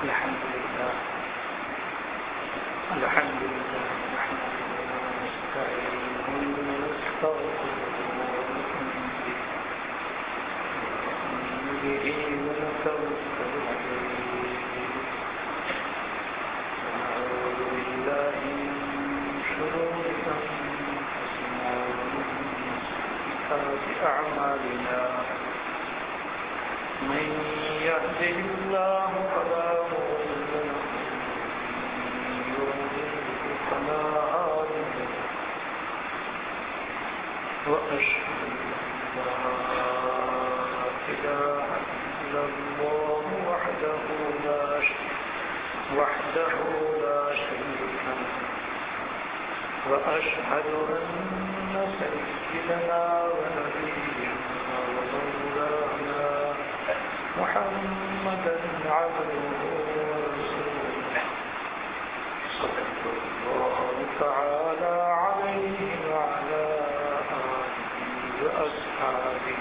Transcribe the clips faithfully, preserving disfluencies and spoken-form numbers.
الحمد لله الحمد لله نحمده ونستعينه ونستغفره ونؤمن به ونتوكل عليه ونعوذ بالله من شرور أنفسنا ومن سيئات أعمالنا من يهده الله فلا مضل له ومن يضلل فلا هادي له وأشهد أن لا إله إلا الله وحده لا وحده لا شريك له وأشهد أن سيدنا ونبينا ومولانا محمدا عبده ورسوله صلى الله تعالى عليه وعلى آله وأصحابه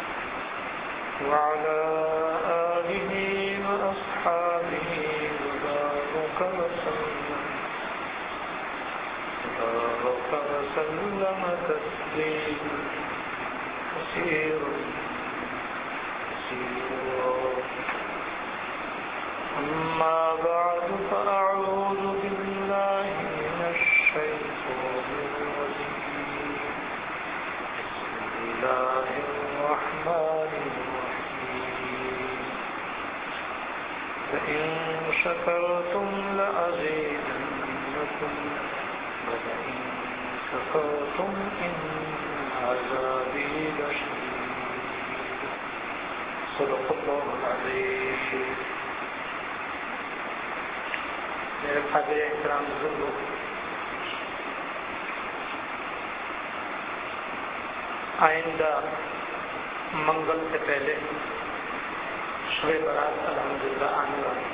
وعلى آله وأصحابه وبارك وسلم وبارك وسلم تسليما كثيرا أما بعد فأعوذ بالله من الشيطان الرجيم بسم الله الرحمن الرحيم لئن شكرتم لأزيدنكم ولئن كفرتم إن عذابي لشديد صدق اللہ العظیم. میرے حاضر احترام بزرگوں، آئندہ منگل سے پہلے شب برات الحمدللہ آنے والی.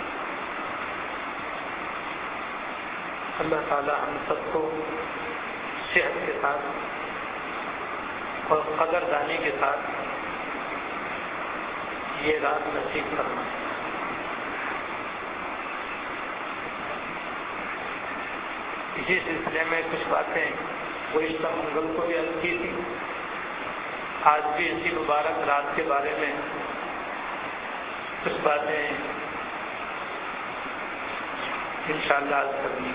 اللہ تعالی ہم سب کو صحت کے ساتھ اور قدردانی کے ساتھ یہ رات نصیب کرنا. اسی سلسلے میں کچھ باتیں گزشتہ منگل کو بھی عرض کی تھی. آج بھی اسی مبارک رات کے بارے میں کچھ باتیں انشاءاللہ عرض کرنی.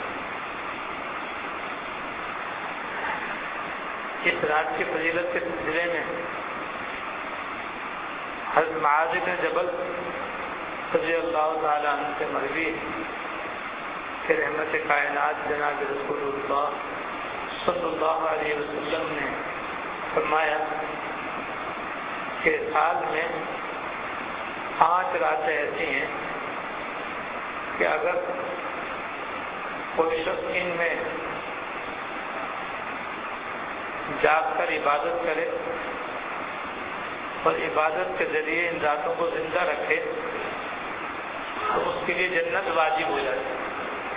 اس رات کی فضیلت کے سلسلے میں حضرت معاذ بن جبل رضی اللہ تعالی عنہ سے مروی کہ رحمت کائنات جناب رسول اللہ صلی اللہ علیہ وسلم نے فرمایا کہ سال میں پانچ راتیں ایسی ہیں کہ اگر کوئی شخص ان میں جاگ کر عبادت کرے اور عبادت کے ذریعے ان راتوں کو زندہ رکھے تو اس کے لیے جنت واجب ہو جاتی ہے.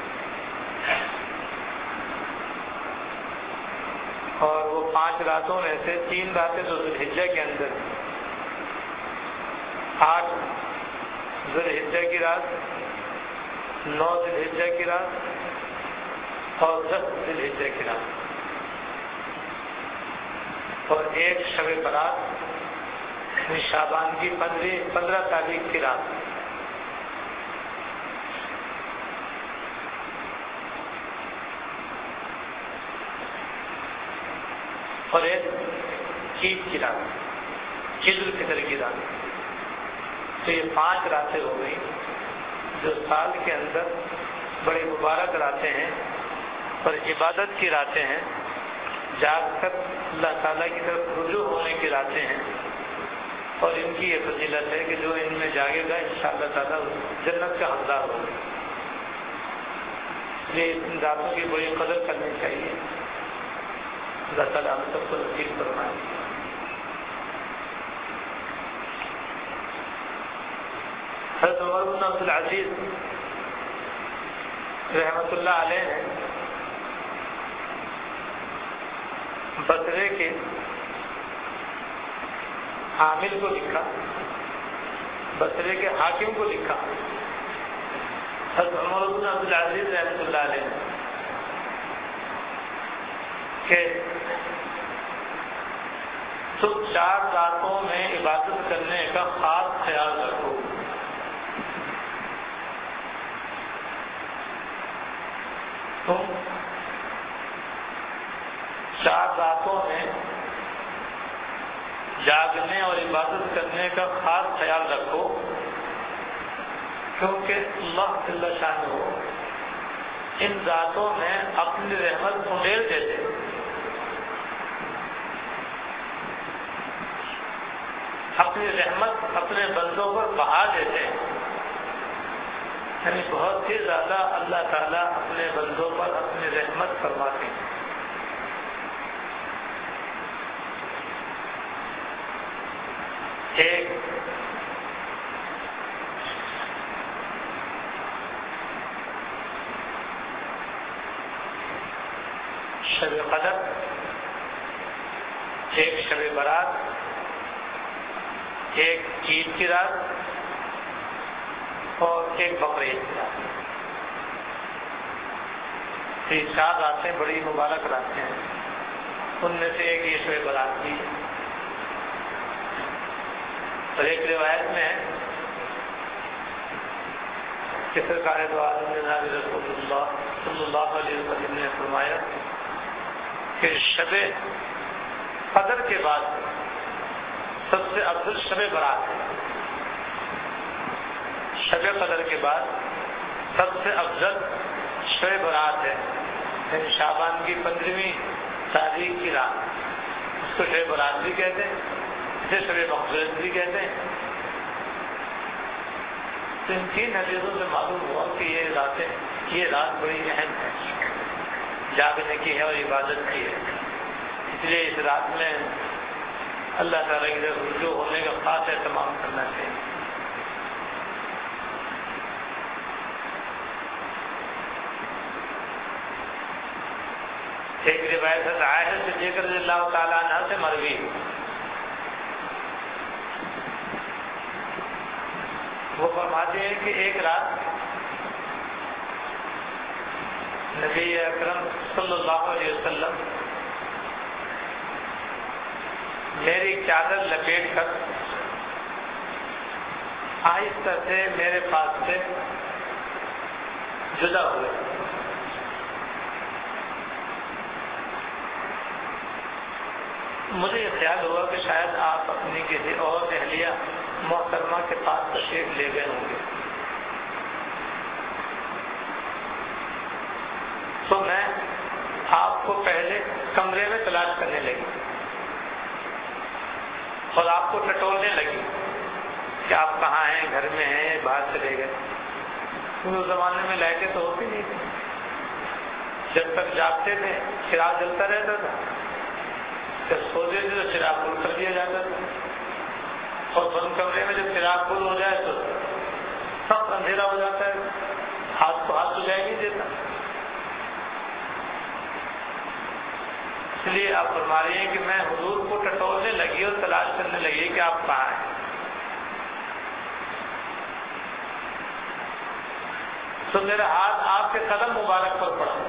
اور وہ پانچ راتوں میں سے تین راتیں تو ذوالحجہ کے اندر، آٹھ ذوالحجہ کی رات، نو ذوالحجہ کی رات اور دس ذوالحجہ کی رات، اور ایک شب برات شعبان کی پندرہ پندرہ تاریخ کی رات. اور ایک عید کی رات، عید الفطر کی رات. تو یہ پانچ راتیں ہو گئی جو سال کے اندر بڑی مبارک راتیں ہیں اور عبادت کی راتیں ہیں، جاگ کر اللہ تعالیٰ کی طرف رجوع ہونے کی راتیں ہیں. اور ان کی یہ فضیلت ہے کہ جو ان میں جاگے گا انشاءاللہ تعالیٰ جنت کا حقدار ہوگا. یہ ان راتوں کی بڑی قدر کرنی چاہیے. اللہ تعالیٰ ہم سب کو نصیب فرمائے. حضرت عمر بن عبد العزیز رحمۃ اللہ علیہ نے بصرے کے عامل کو لکھا، بصرے کے حاکم کو لکھا حضرت عمر بن عبد العزیز رحمۃ اللہ علیہ کہ تم چار راتوں میں عبادت کرنے کا خاص خیال رکھو. تم چار راتوں میں جاگنے اور عبادت کرنے کا خاص خیال رکھو کیونکہ اللہ جل شانہ ان راتوں میں اپنی رحمت انڈیل دیتے. اپنی رحمت اپنے بندوں پر بہا دیتے ہیں. یعنی بہت ہی زیادہ اللہ تعالیٰ اپنے بندوں پر اپنی رحمت فرماتے ہیں. ایک شب قدر، ایک شب برات، ایک عید کی رات اور ایک بقرعید کی رات. یہ چار راتیں بڑی مبارک راتیں ہیں. ان میں سے ایک یہ شب برات کی ہے. اور ایک روایت میں ہے کہ سرکار دو عالم جناب رسول اللہ صلی اللہ علیہ وسلم نے فرمایا کہ شب قدر کے بعد سب سے افضل شب برات ہے. شب قدر کے بعد سب سے افضل شب برات ہے. یعنی شعبان کی پندرہویں تاریخ کی رات، اس کو شب برات بھی کہتے ہیں، اسے شب مغفرت بھی کہتے ہیں. تو ان تین حدیثوں سے معلوم ہوا کہ یہ راتیں یہ رات بڑی اہم ہے، جاگنے کی ہے اور عبادت کی ہے. اس لیے اس رات میں اللہ تعالیٰ کی طرف رجوع ہونے کا خاص اہتمام کرنا چاہیے. ایک روایت ہے عائشہ صدیقہ رضی اللہ تعالیٰ عنہ سے مروی، وہ فرماتے ہیں کہ ایک رات نبی اکرم صلی اللہ علیہ وسلم میری چادر لپیٹ کر آہستہ سے میرے پاس سے جدا ہوئے. مجھے یہ خیال ہوا کہ شاید آپ اپنی کسی اور اہلیہ محترمہ کے پاس تشریف لے گئے ہوں گے. تو میں آپ کو پہلے کمرے میں تلاش کرنے لگی اور آپ کو ٹٹولنے لگی کہ آپ کہاں ہیں، گھر میں ہیں، باہر چلے گئے. کیونکہ اس زمانے میں لائٹیں تو ہوتی نہیں تھی. جب تک جاگتے تھے چراغ جلتا رہتا تھا، جب سوتے تھے تو چراغ بند کر دیا جاتا تھا، اور بند کمرے میں جب چراغ بند ہو جائے تو سب اندھیرا ہو جاتا ہے، ہاتھ کو ہاتھ سجائی نہیں دیتا. اس لیے آپ فرما رہی ہیں کہ میں حضور کو ٹٹولنے لگی اور تلاش کرنے لگی کہ آپ کہاں ہیں. تو میرا ہاتھ آپ کے قدم مبارک پر پڑا.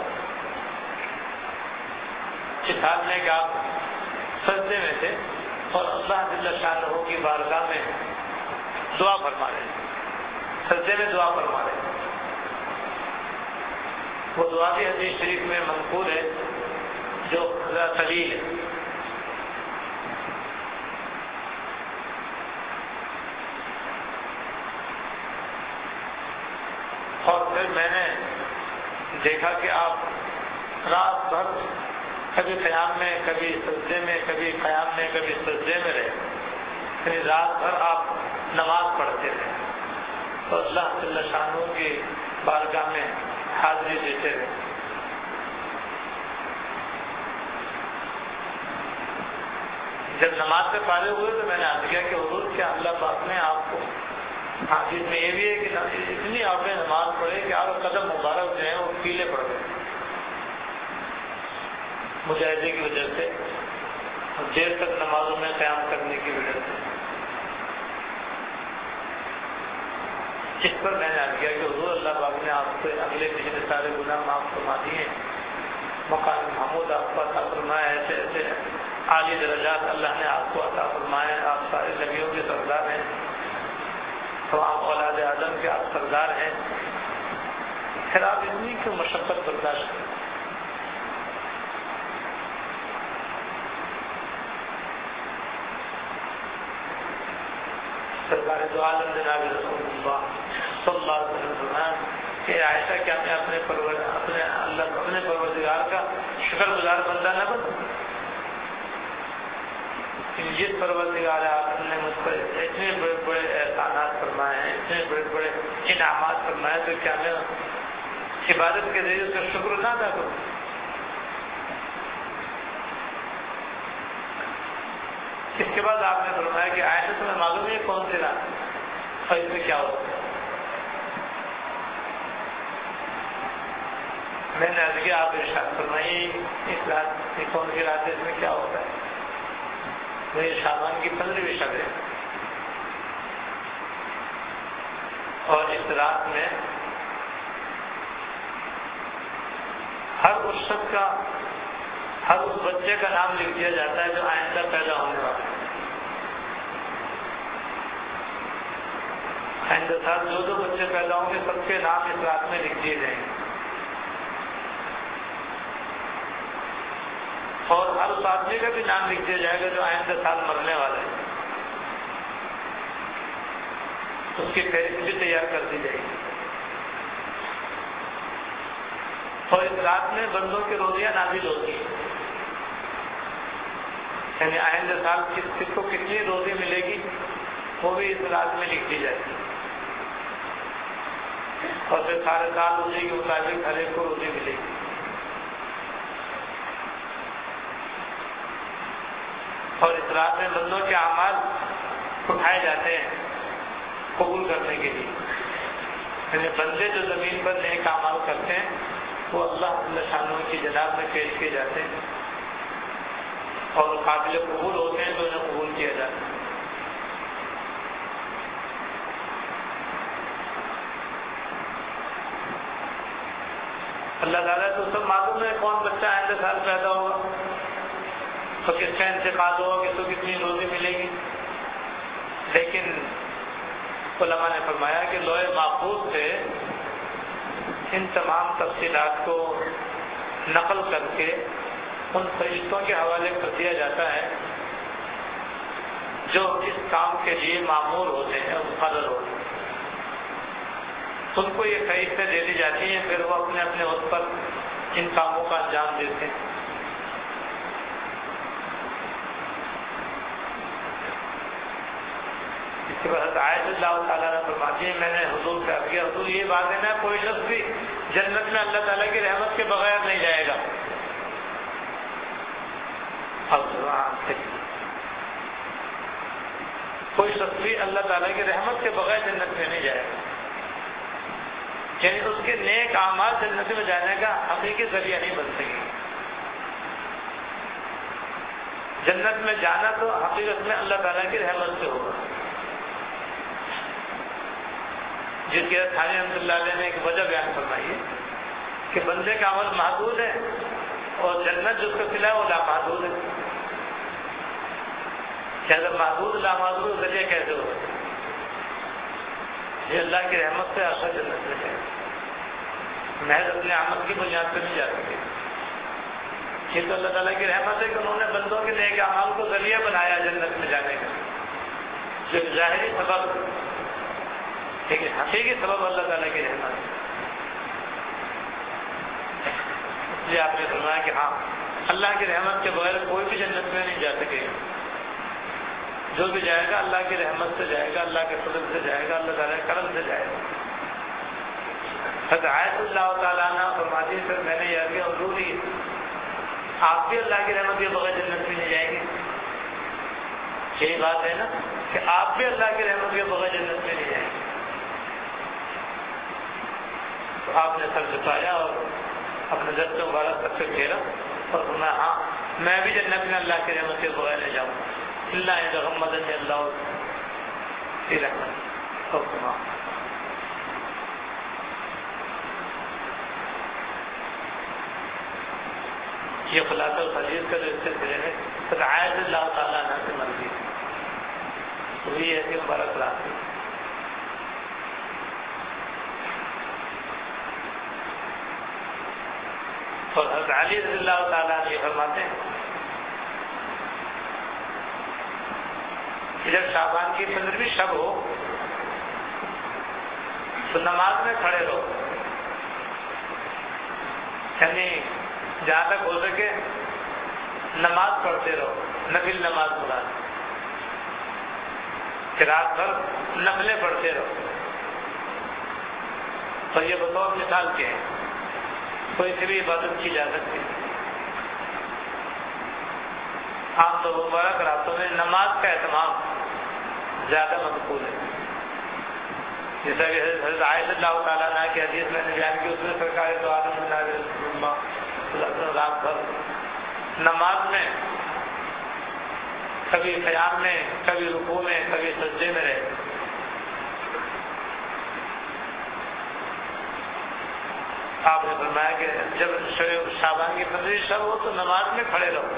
اس حال میں کہ آپ سجدے میں تھے اور اللہ جل شانہ کی بارگاہ میں دعا فرما رہے ہیں، سجدے میں دعا فرما رہے ہیں. وہ دعا بھی حدیث شریف میں منقول ہے جو ذرا طویل ہے. اور پھر میں نے دیکھا کہ آپ رات بھر کبھی قیام میں، کبھی سجدے میں، کبھی قیام میں، کبھی سجدے میں رہے. یعنی رات بھر آپ نماز پڑھتے رہے اور اللہ جل شانہ کی بارگاہ میں حاضری دیتے رہے. جب نماز سے فارغ ہوئے تو میں نے عرض کیا کہ حضور کیا اللہ پاک نے آپ کو، حدیث میں یہ بھی ہے کہ اتنی آپ نے نماز پڑھی کہ آپ قدم مبارک جو ہیں وہ پیلے پڑ گئے مجاہدے کی وجہ سے، دیر تک نمازوں میں قیام کرنے کی وجہ سے. جس پر میں نے عرض کیا کہ حضور اللہ پاک نے آپ سے اگلے پچھلے سارے گناہ معاف فرما دیے، مقام محمود آپ کو عطا فرمایا، ایسے ایسے عالی درجات اللہ نے آپ کو عطا فرمائے، آپ سارے نبیوں کے سردار ہیں، تمام اولاد آدم کے آپ سردار ہیں، پھر آپ اتنی کیوں مشقت برداشت کریں؟ سرکار دو عالم جناب رسول اللہ صلی اللہ علیہ وسلم فرمایا کہ عائشہ کیا میں اپنے پرور اپنے اللہ اپنے پروردگار کا شکر گزار بندہ نہ بنوں؟ جس پروردگار عالم نے مجھ پر اتنے بڑے بڑے احسانات فرمائے ہیں، اتنے بڑے بڑے انعامات فرمائے، تو کیا میں عبادت کے ذریعے اس کا شکر نہ ادا کروں؟ اس کے بعد آپ نے فرمایا کہ عائشہ تمہیں معلوم ہے کون سی رات اور اس میں کیا ہوتا ہے؟ میں نے عرض کیا آپ ارشاد فرمائیے اس رات یہ کون سی رات ہے، اس میں کیا ہوتا ہے؟ وہ شعبان کی پندرہویں شب ہے، اور اس رات میں ہر اس شخص کا، ہر اس بچے کا نام لکھ دیا جاتا ہے جو آئندہ پیدا ہونے والا ہے۔ آئندہ سال جو دو بچے پیدا ہوں گے سب کے نام اس رات میں لکھ دیے جائیں گے، اور ہر اس آدمی کا بھی نام لکھ دیا جائے گا جو آئندہ سال مرنے والا ہے، اس کی فہرست بھی تیار کر دی جائے گی۔ اور اس رات میں بندوں کی روزیاں نازل ہوتی ہیں، یعنی آئندہ سال کس کس کو کتنی روزی ملے گی وہ بھی اس رات میں لکھ دی جائے گی، اور پھر سارے سال روزی کے مطابق ہر ایک کو روزی ملے گی۔ اور اس رات میں بندوں کے اعمال اٹھائے جاتے ہیں قبول کرنے کے لیے، یعنی بندے جو زمین پر نیک اعمال کرتے ہیں وہ اللہ جل شانہ کی جناب میں پیش کیے جاتے ہیں، اور قابل قبول ہوتے ہیں تو انہیں قبول کیا جاتا ہے۔ اللہ تعالیٰ تو سب معلوم ہے کون بچہ آئندہ سال پیدا ہوگا، تو کس کا انتقال ہوگا، کس کو کتنی روزی ملے گی، لیکن علماء نے فرمایا کہ لوح محفوظ سے ان تمام تفصیلات کو نقل کر کے ان فرشتوں کے حوالے کر دیا جاتا ہے جو اس کام کے لیے مامور ہوتے ہیں، مقرر ہوتے ہیں، ان کو یہ فہرستیں دے دی جاتی ہیں، پھر وہ اپنے اپنے وقت پر ان کاموں کا انجام دیتے ہیں۔ اس کے بعد عائشہ اللہ تعالیٰ نے فرماتی ہے میں نے حضور سے عرض کیا حضور یہ بات ہے نا کوئی شخص بھی جنت میں اللہ تعالیٰ کی رحمت کے بغیر نہیں جائے گا۔ کوئی شخص بھی اللہ تعالیٰ کی رحمت کے بغیر جنت میں نہیں جائے گا، یعنی اس کے نیک اعمال جنت میں جانے کا حقیقی ذریعہ نہیں بن سکے۔ جنت میں جانا تو حقیقت میں اللہ تعالیٰ کی رحمت سے ہوگا، جس کے تھانی رحمۃ اللہ علیہ نے ایک وجہ بیان فرمائی ہے کہ بندے کا عمل محدود ہے اور جنت جس کو سلا ہے وہ لامحدود ہے۔ کہ اگر محدود لامحدود ذریعہ کیسے ہو سکتا؟ یہ اللہ کی رحمت سے آخر جنت میں جائے، محض اپنے عمل کی بنیاد پہ نہیں جا سکے۔ یہ تو اللہ تعالیٰ کی رحمت ہے کہ انہوں نے بندوں کے نیک اعمال کو ذریعہ بنایا جنت میں جانے کا، جو ظاہری سبب لیکن حقیقی سبب اللہ تعالیٰ کی رحمت ہے۔ اس لیے آپ نے فرمایا کہ ہاں اللہ کی رحمت کے بغیر کوئی بھی جنت میں نہیں جا سکے گا، جو بھی جائے گا اللہ کی رحمت سے جائے گا، اللہ کے فضل سے جائے گا، اللہ تعالیٰ کے کرم سے جائے گا۔ حضرت عائشہ اللہ تعالیٰ عنہ فرماتی ہے پھر میں نے یہ کیا حضور ہی آپ بھی اللہ کی رحمت کے بغیر جنت میں نہیں جائیں گے؟ یہی بات ہے نا کہ آپ بھی اللہ کی رحمت کے بغیر جنت میں نہیں جائیں گے۔ تو آپ نے سر جھکایا اور اپنے دست مبارک سب سے پھیرا اور فرمایا ہاں میں بھی جنت میں اللہ کی رحمت کے بغیر نہیں جاؤں گا، اللہ رحمت اللہ کی رحمت اور یہ خلاصہ الحدیث کا جو اس سلسلے میں رعایت اللہ تعالیٰ عنہ سے مرضی وہی ایسی مبارک رات ہے. اور حضرت علی رضی اللہ تعالیٰ عنہ یہ فرماتے ہیں کہ جب شعبان کی پندرہویں شب ہو تو نماز میں کھڑے رہو، یعنی جہاں تک ہو سکے نماز پڑھتے رہو، نفل نماز مراد کہ رات بھر نفلیں پڑھتے رہو. اور یہ بطور مثال کے ہیں، کوئی سی بھی عبادت کی جا سکتی. عام طور پر مبارک راتوں میں نماز کا اہتمام زیادہ مقبول ہے. جیسا کہ حضرت عائشہ اللہ تعالیٰ عنہ کی حدیث میں نے بیان کی، اس میں سرکار دو عالم رات بھر نماز میں کبھی قیام میں، کبھی رکوع میں، کبھی سجدے میں رہے. آپ نے فرمایا کہ جب شعبان کی پندرہویں شب ہو تو نماز میں کھڑے رہو.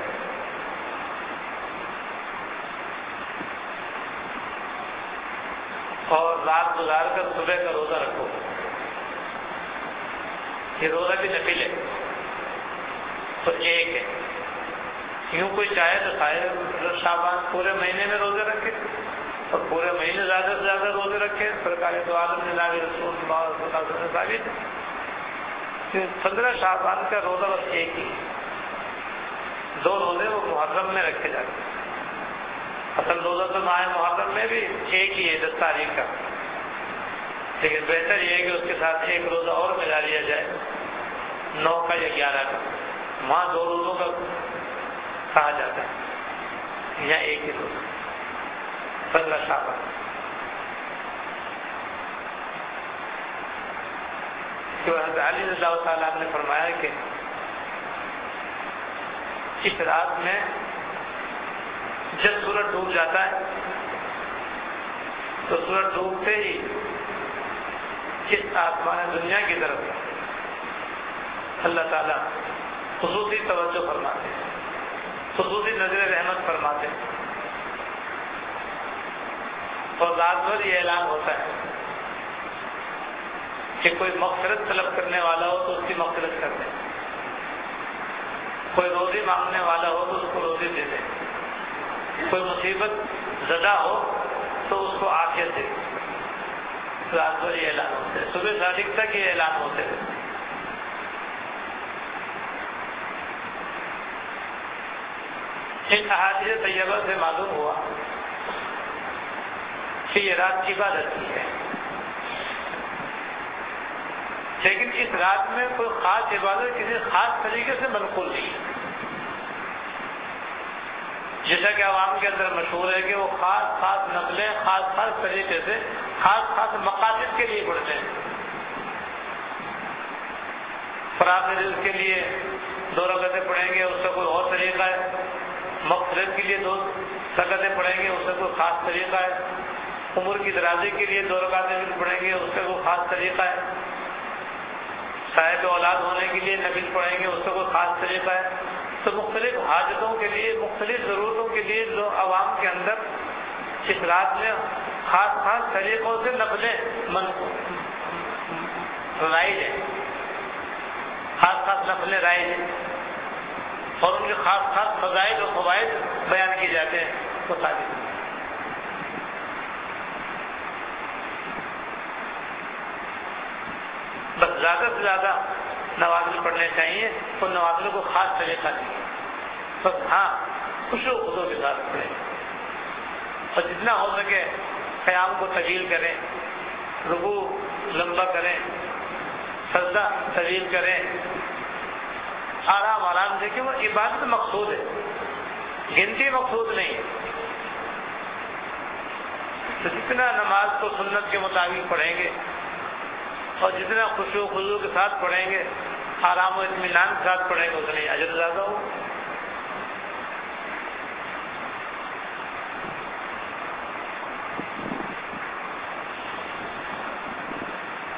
اور رات گزار کر صبح کا روزہ رکھو. یہ روزہ بھی نفل ہے تو ایک ہے. یوں کوئی چاہے تو خیر شعبان پورے مہینے میں روزے رکھے اور پورے مہینے زیادہ سے زیادہ روزے رکھے. سرکار دو عالم جناب رسول اللہ صلی اللہ علیہ وسلم ثابت ہے. پندرہ شعبان کا روزہ بس ایک ہی، دو روزے وہ محرم میں رکھے جاتے ہیں. اصل روزہ تو ماہ محرم میں بھی ایک ہی ہے، دس تاریخ کا، لیکن بہتر یہ ہے کہ اس کے ساتھ ایک روزہ اور ملا لیا جائے، نو کا یا گیارہ کا. وہاں دو روزوں کا کہا جاتا ہے، یہاں ایک ہی روزہ پندرہ شعبان. کہ حضرت علی رضی اللہ تعالیٰ نے فرمایا کہ اس رات میں جب سورج ڈوب جاتا ہے تو سورج ڈوبتے ہی اس آسمان دنیا کی طرف اللہ تعالیٰ خصوصی توجہ فرماتے ہیں، خصوصی نظر رحمت فرماتے ہیں. اور رات بھر یہ اعلان ہوتا ہے کہ کوئی مغفرت طلب کرنے والا ہو تو اس کی مغفرت کر دیں، کوئی روزی مانگنے والا ہو تو اس کو روزی دے دیں، کوئی مصیبت زدہ ہو تو اس کو عافیت دے. رات بھر یہ اعلان ہوتے ہیں، صبح صادق تک یہ اعلان ہوتے ہیں. ان احادیث طیبہ سے معلوم ہوا کہ یہ رات عبادت کی ہے، لیکن اس رات میں کوئی خاص عبادت کسی خاص طریقے سے منقول نہیں ہے. جیسا کہ عوام کے اندر مشہور ہے کہ وہ خاص خاص نفلیں خاص خاص طریقے سے خاص خاص مقاصد کے لیے پڑھتے ہیں. فراغ رزق کے لیے دو رکعتیں پڑھیں گے، اس کا کوئی اور طریقہ ہے. مغفرت کے لیے دو رکعتیں پڑھیں گے، اس کا کوئی خاص طریقہ ہے. عمر کی درازی کے لیے دو رکعتیں پڑھیں گے، اس کا کوئی خاص طریقہ ہے. صاحب اولاد ہونے کے لیے نفل پڑھیں گے، اس کا کوئی خاص طریقہ ہے. تو مختلف حاجتوں کے لیے، مختلف ضرورتوں کے لیے جو عوام کے اندر اس رات میں خاص خاص طریقوں سے نفلیں رائج ہیں، خاص خاص نفلیں رائج ہیں اور ان کے خاص خاص فضائل اور فوائد بیان کیے جاتے ہیں. تو ثابت بس زیادہ سے زیادہ نوازل پڑھنے چاہیے، اور نوازلوں کو خاص طریقہ نہیں، بس ہاں خوشو خدو کے ساتھ پڑھیں اور جتنا ہو سکے قیام کو طویل کریں، رکوع لمبا کریں، سجدہ طویل کریں، آرام آرام سے، کہ وہ عبادت مقصود ہے، گنتی مقصود نہیں ہے. تو جتنا نماز کو سنت کے مطابق پڑھیں گے اور جتنا خشوع و خضوع کے ساتھ پڑھیں گے، آرام و اطمینان کے ساتھ پڑھیں گے، اتنا ہی اجر زیادہ ہو.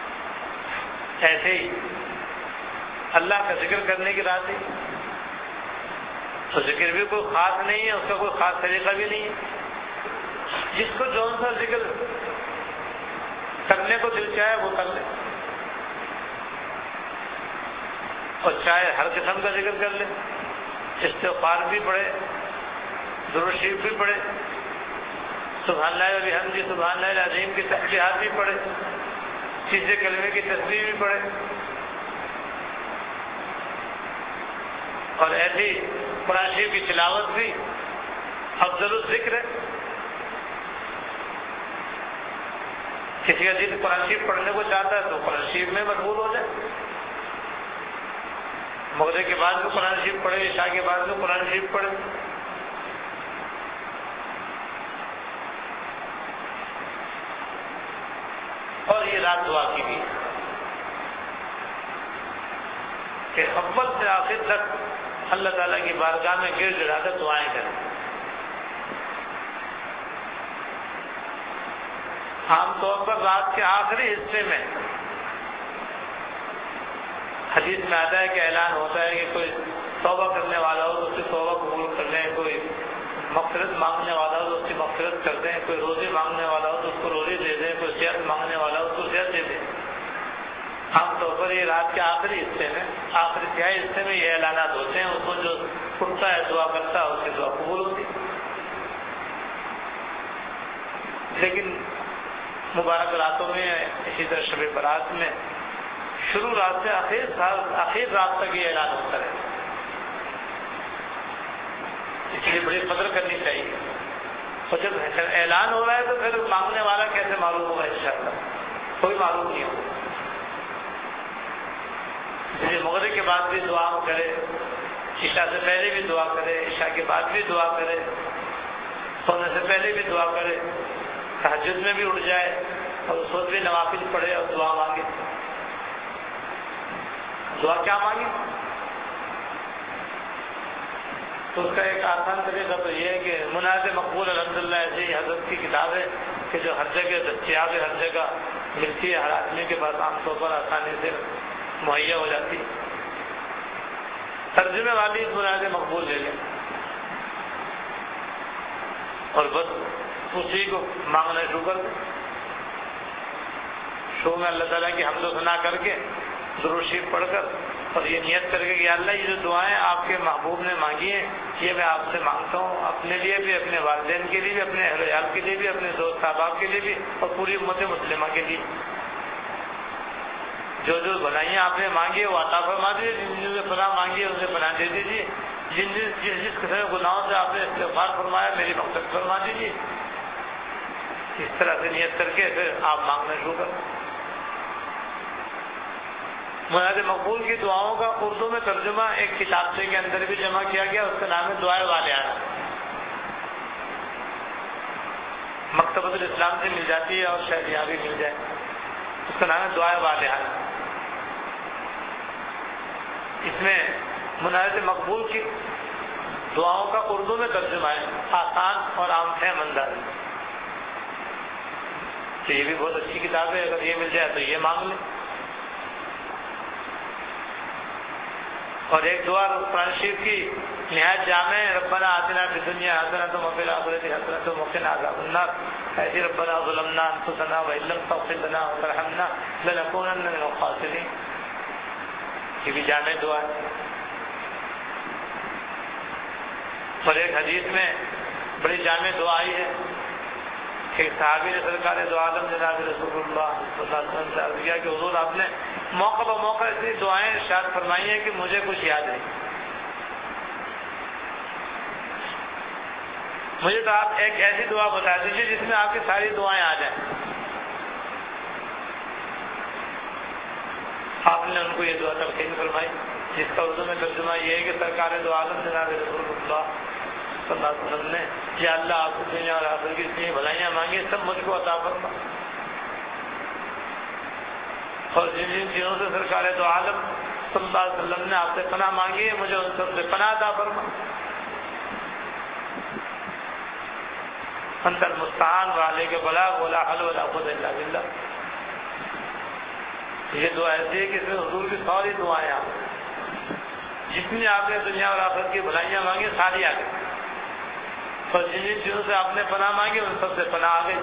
ایسے ہی اللہ کا ذکر کرنے کی رات ہے، تو ذکر بھی کوئی خاص نہیں ہے، اس کا کوئی خاص طریقہ بھی نہیں ہے، جس کو جون سا ذکر کرنے کو دل چاہے وہ کر لے، اور چاہے ہر قسم کا ذکر کر لے، استغفار بھی پڑھے، درود شریف بھی پڑھے، سبحان اللہ و بحمدہ سبحان اللہ العظیم کی تسبیحات بھی پڑھے، تیسرے کلمے کی تسبیح بھی پڑھے، اور ایسی قرآن شریف کی تلاوت بھی افضل الذکر ہے۔ کسی کا دل قرآن شریف پڑھنے کو چاہتا ہے تو قرآن شریف میں مشغول ہو جائے، مغرب کے بعد بھی قرآن شریف پڑھے، عشاء کے بعد بھی قرآن شریف پڑھے۔ اور یہ رات دعا کی بھی کہ اول سے آخر تک اللہ تعالیٰ کی بارگاہ میں گر گڑا کر دعائیں کریں۔ عام طور پر رات کے آخری حصے میں حدیث میں آتا ہے کہ اعلان ہوتا ہے کہ کوئی توبہ کرنے والا ہو تو اس کی توبہ قبول کر لیں، کوئی مغفرت مانگنے والا ہو تو اس کی مغفرت کر دیں، کوئی روزی مانگنے والا ہو تو اس کو روزی دے دیں، کوئی صحت مانگنے والا ہو تو صحت دے دیں۔ عام طور پر یہ رات کے آخری حصے میں، آخری تہائی حصے میں یہ اعلانات ہوتے ہیں، اس کو جو اٹھتا ہے دعا کرتا ہے اس کی دعا قبول ہوتی۔ لیکن مبارک راتوں میں اسی طرح شب برات میں شروع رات سے آخر آخر رات تک یہ اعلان ہوتا ہے، اس لیے بڑی قدر کرنی چاہیے۔ اور جب اعلان ہو رہا ہے تو پھر مانگنے والا کیسے معلوم ہوگا؟ انشاءاللہ کوئی معلوم نہیں ہوگا۔ اس لیے مغرب کے بعد بھی دعا کرے، عشاء سے پہلے بھی دعا کرے، عشاء کے بعد بھی دعا کرے، سونے سے پہلے بھی دعا کرے، تہجد میں بھی اٹھ جائے اور اس وقت بھی نوافل پڑھے اور دعا مانگے۔ دعا کیا مانگی؟ تو اس کا ایک آسان طریقہ تو یہ ہے کہ مناظر مقبول الحمدللہ ایسی حضرت کی کتاب ہے کہ جو ہر جگہ دستیاب ہے، ہر جگہ ملتی ہے، ہر آدمی کے پاس عام طور پر آسانی سے مہیا ہو جاتی ہے۔ ترجمے والی مناظر مقبول لے لیں اور بس اسی کو مانگنا شروع کر دیں۔ شروع میں اللہ تعالیٰ کی حمد و ثنا کر کے درود شریف پڑھ کر اور یہ نیت کر کے کہ اللہ یہ جو دعائیں آپ کے محبوب نے مانگی ہیں یہ میں آپ سے مانگتا ہوں، اپنے لیے بھی، اپنے والدین کے لیے بھی، اپنے اہل عیال کے لیے بھی، اپنے دوست احباب کے لیے بھی، اور پوری امت مسلمہ کے لیے۔ جو جو بھلائیاں آپ نے مانگی وہ عطا فرما دیجیے، جن جن سے پناہ مانگی ہے اسے پناہ دے دیجیے، جن جن جس جس قسم کے گناہوں سے آپ نے استغفار فرمایا میری مغفرت فرما دیجیے۔ اس طرح سے نیت کر کے پھر آپ مانگنا شروع کریں۔ مناظر مقبول کی دعاؤں کا اردو میں ترجمہ ایک کتابچے کے اندر بھی جمع کیا گیا، اس کا نام ہے دعائے والیانہ، مکتبۃ الاسلام سے مل جاتی ہے اور شاید یہاں بھی مل جائے، اس کا نام ہے دعائے والیانہ۔ اس میں مناظر مقبول کی دعاؤں کا اردو میں ترجمہ ہے، آسان اور عام فہم انداز۔ تو یہ بھی بہت اچھی کتاب ہے، اگر یہ مل جائے تو یہ مانگ لیں۔ اور ایک دعا قرآن شریف کی نہایت جامع ہے، ربنا آتنا فی الدنیا حسنۃ وفی الآخرۃ حسنۃ وقنا عذاب النار، اے ربنا ظلمنا انفسنا وان لم تغفر لنا وترحمنا لنکونن من الخاسرین۔ یہ بھی جامع دعا ہے۔ اور ایک حدیث میں بڑی جامع دعا آئی ہے کہ صحابی نے سرکار دو عالم جناب رسول اللہ صلی اللہ علیہ وسلم سے عرض کیا کہ حضور آپ نے موقع بہ موقع ایسی دعائیں ارشاد فرمائی ہیں کہ مجھے کچھ یاد نہیں، مجھے تو آپ ایک ایسی دعا بتا دیجیے جس میں آپ کی ساری دعائیں آ جائیں۔ آپ نے ان کو یہ دعا تلقین فرمائی جس کا اردو میں ترجمہ یہ ہے کہ سرکار دو عالم جناب رسول اللہ صلی اللہ علیہ وسلم نے یا اللہ آپ کو دنیا اور آخرت کی جتنی بھلائیاں مانگی سب مجھ کو عطا فرما، اور جن جن چیزوں سے سرکار دو عالم صلی اللہ علیہ وسلم نے آپ سے پناہ مانگی ہے مجھے ان سب سے پناہ عطا فرما۔ انت المستعان وعلیک البلاغ ولا حول ولا قوة الا باللہ۔ یہ دعا ایسی ہے کہ اس میں حضور کی ساری دعائیں آپ جتنی آپ نے دنیا اور آخرت کی بھلائیاں مانگی ساری آ گئی، اور جن جن چیزوں سے آپ نے پناہ مانگی ان سب سے پناہ آ گئی۔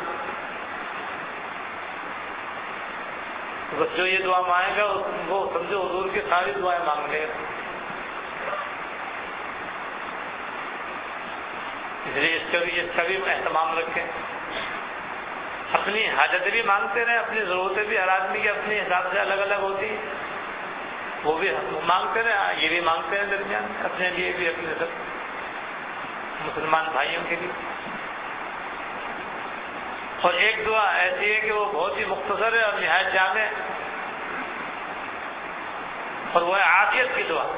بس جو یہ دعا مانگے گا وہ سمجھو حضور کی ساری دعائیں مانگ لے گا۔ اس لیے اس کا بھی اس کا بھی اہتمام رکھیں، اپنی حاجت بھی مانگتے رہیں، اپنی ضرورتیں بھی ہر آدمی کی اپنے حساب سے الگ الگ ہوتی ہیں، وہ بھی مانگتے رہیں، یہ بھی مانگتے ہیں درمیان اپنے لیے بھی، اپنے سب مسلمان بھائیوں کے لیے۔ اور ایک دعا ایسی ہے کہ وہ بہت ہی مختصر ہے اور نہایت جامع ہے، اور وہ ہے عافیت کی دعا،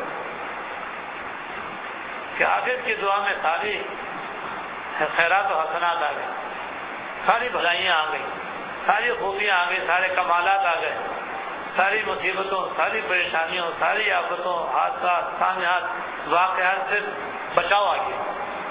کہ عافیت کی دعا میں ساری خیرات و حسنات آ گئے، ساری بھلائیاں آ گئی، ساری خوبیاں آ گئی، سارے کمالات آ گئے، ساری مصیبتوں، ساری پریشانیوں، ساری آفتوں، حادثات، سانحات، واقعات سے بچاؤ آ گیا۔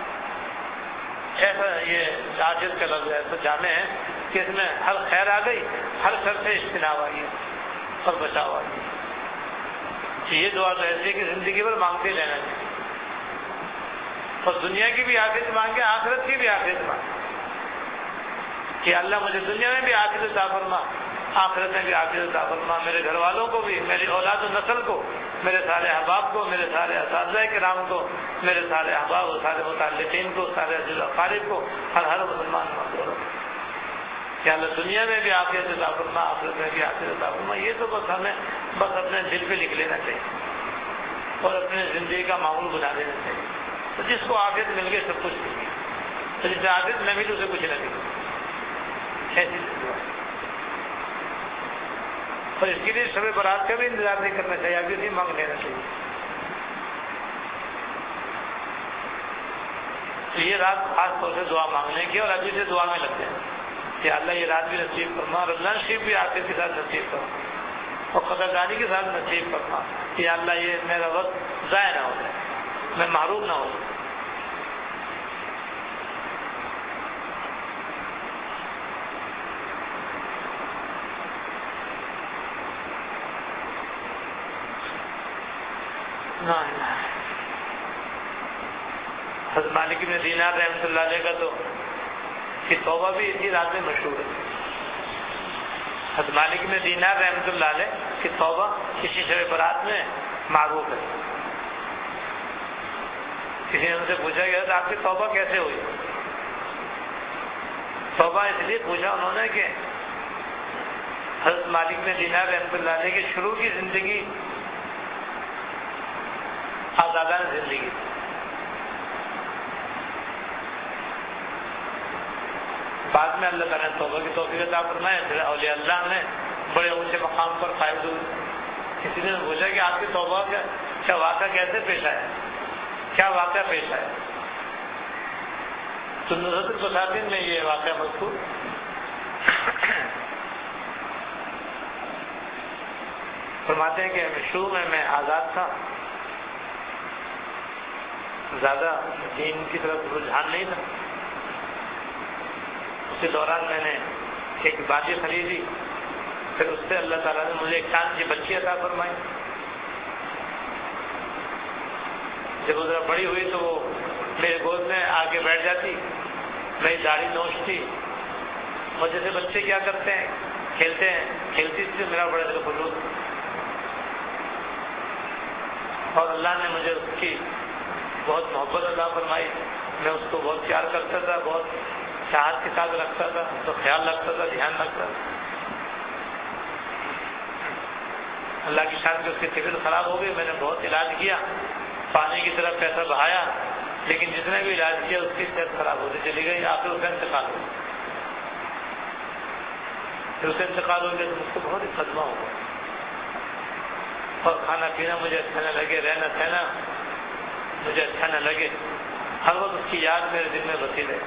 ایسا یہ عاجز کا لفظ ایسا جامع ہے کہ اس میں ہر خیر آ گئی، ہر شر سے اجتناب آ گیا اور بچاؤ آ گیا۔ یہ دعا تو ایسی ہے کہ زندگی بھر مانگتے رہنا چاہیے، اور دنیا کی بھی عافیت مانگے، آخرت کی بھی عافیت مانگے کہ اللہ مجھے دنیا میں بھی عافیت عطا فرما، آخرت میں بھی عافیت عطا فرما، میرے گھر والوں کو بھی، میری اولاد و نسل کو، میرے سارے احباب کو، میرے سارے اساتذہ کرام کو، میرے سارے احباب و سارے متعلقین کو، سارے عزیز اقارب کو، ہر ہر مسلمان کو کہ اللہ دنیا میں بھی عافیت عطا فرما، آخرت میں بھی عافیت عطا فرما۔ یہ تو بس ہمیں بس اپنے دل پہ لکھ لینا چاہیے اور اپنے زندگی کا معمول بنا دینا چاہیے۔ تو جس کو عافیت مل گئی سب کچھ مل گیا، تو جسے عافیت نہ ملی اسے کچھ نہ ملی، ایسی دعا۔ اور اس کے لیے شب برات کا بھی انتظار نہیں کرنا چاہیے، ابھی نہیں مانگ لینا چاہیے۔ تو یہ رات خاص طور سے دعا مانگنے کی، اور ابھی سے دعا میں لگتے ہیں کہ اللہ یہ رات بھی نصیب فرما، اور اللہ نصیب بھی عافیت کے ساتھ نصیب فرما، اور قدردانی کے ساتھ نصیب فرما کہ اللہ یہ میرا وقت ضائع نہ ہو جائے، میں محروم نہ ہو جاؤں۔ حضرت مالک بن دینار رحمۃ اللہ علیہ کا تو کہ توبہ بھی اسی رات میں مشہور ہے۔ حضرت مالک بن دینار رحمۃ اللہ علیہ کی توبہ اسی شب برات میں معروف ہے۔ کسی نے ان سے پوچھا کہ حضرت آپ کی توبہ کیسے ہوئی؟ توبہ اس لیے پوچھا انہوں نے کہ حضرت مالک بن دینار رحمۃ اللہ علیہ کی شروع کی زندگی آزادانہ زندگی، بعد میں اللہ تعالیٰ نے توبہ کی توفیق عطا فرمائے، پھر اولیاء اللہ نے بڑے اونچے مقام پر فائز ہوئے۔ کسی نے پوچھا کہ آپ کی توبہ کا کیا واقعہ کیسے پیش آیا، کیا واقعہ پیش آیا؟ تو نصرت البساطین میں یہ واقعہ مذکور۔ فرماتے ہیں کہ شروع میں میں آزاد تھا، زیادہ دین کی طرف رجحان نہیں تھا۔ اسی دوران میں نے ایک بادی خریدی، پھر اس سے اللہ تعالیٰ نے مجھے ایک چاند کی بچی عطا فرمائی۔ جب وہ ذرا بڑی ہوئی تو وہ میرے گود میں آ کے بیٹھ جاتی، میری داڑھی نوچتی، اور جیسے بچے کیا کرتے ہیں کھیلتے ہیں، کھیلتی تھی، میرا بڑا دل خلوص، اور اللہ نے مجھے اس کی بہت محبت عطا فرمائی۔ میں اس کو بہت پیار کرتا تھا، بہت چاہت کے ساتھ رکھتا تھا، تو خیال رکھتا تھا، دھیان رکھتا تھا۔ اللہ کی شان سے اس کی طبیعت خراب ہو گئی، میں نے بہت علاج کیا، پانی کی طرف پیسہ بہایا، لیکن جتنے بھی علاج کیا اس کی صحت خراب ہوتی چلی گئی، آخر اس کا انتقال ہو گیا۔ پھر اس کا انتقال ہو گیا تو مجھ کو بہت ہی صدمہ ہو گیا، اور کھانا پینا مجھے اچھا نہ لگے، رہنا سہنا مجھے اچھا نہ لگے، ہر وقت اس کی یاد میرے دل میں بسی رہے۔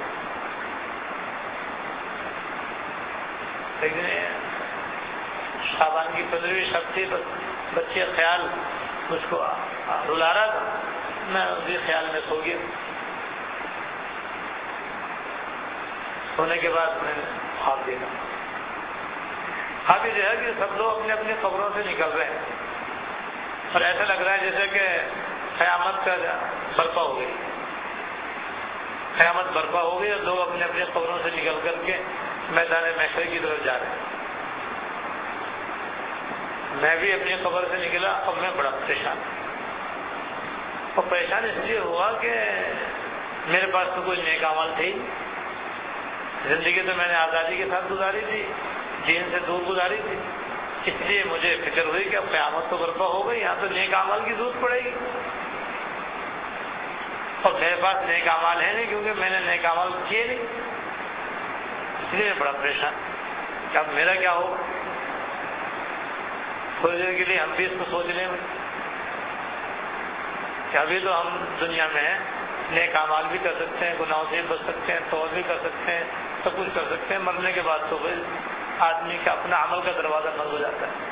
لیکن شعبان کی پندرہویں شب تھی، بچے کا خیال مجھ کو رلا رہا تھا، میں اسی خیال میں سو گیا۔ سونے کے بعد میں نے خواب دیکھا، خواب یہ ہے کہ سب لوگ اپنے اپنی قبروں سے نکل رہے ہیں، اور ایسا لگ رہا ہے جیسے کہ قیامت کا برپا ہو گئی، قیامت برپا ہو گئی اور لوگ اپنے اپنے قبروں سے نکل کر کے میدان محشر کی طرف جا رہے ہیں۔ میں بھی اپنی قبر سے نکلا اور میں بڑا پریشان، اور پریشان اس لیے ہوا کہ میرے پاس تو کوئی نیک عمل تھے، زندگی تو میں نے آزادی کے ساتھ گزاری تھی، دین سے دور گزاری تھی، اس لیے مجھے فکر ہوئی کہ اب قیامت تو برپا ہو گئی، یہاں تو نیک عمل کی ضرورت پڑے گی، اور میرے پاس نیک اعمال ہے نہیں کیونکہ میں نے نیک اعمال کیے نہیں، اس لیے میں بڑا پریشان کہ اب میرا کیا ہوگا۔ تھوڑی دیر کے لیے ہم بھی اس کو سوچ لیں کہ ابھی تو ہم دنیا میں ہیں، نیک اعمال بھی کر سکتے ہیں، گناہوں سے بچ سکتے ہیں، توبہ بھی کر سکتے ہیں، سب کچھ کر سکتے ہیں، مرنے کے بعد تو پھر آدمی کا اپنا عمل کا دروازہ بند ہو جاتا ہے۔